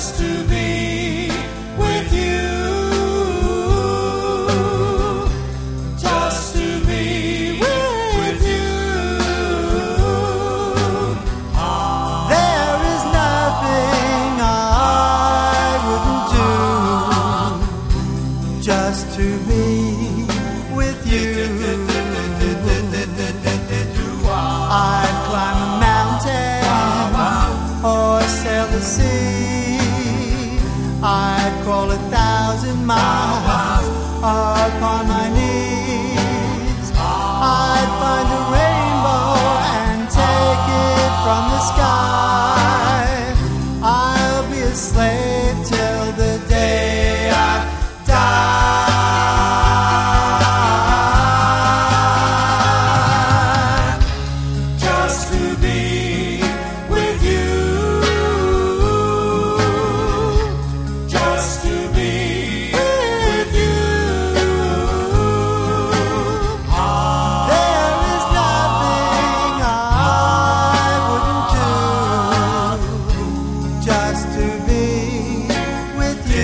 just to be with you, just to be with you. There is nothing I wouldn't do just to be with you. I'd climb a mountain or sail the sea. I'd crawl 1,000 miles upon my knees. I'd find a rainbow and take it from the sky. I'll be a slave till the day I die, Just to be with you, just to be with you. There is nothing I wouldn't do just to be with you.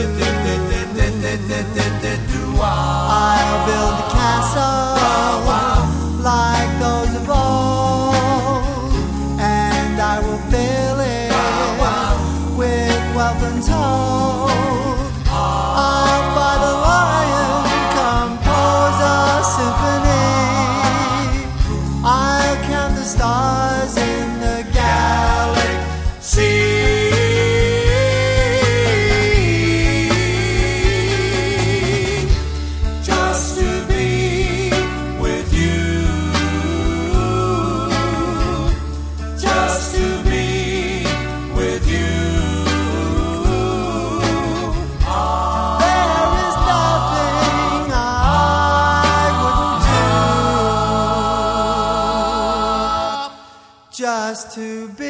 I'll build a castle like those of old, and I will fill it with wealth untold. I'll buy the lion, compose a symphony. I'll count the stars in the galaxy. Just to be with you, just to be with you. There is nothing I wouldn't do just to be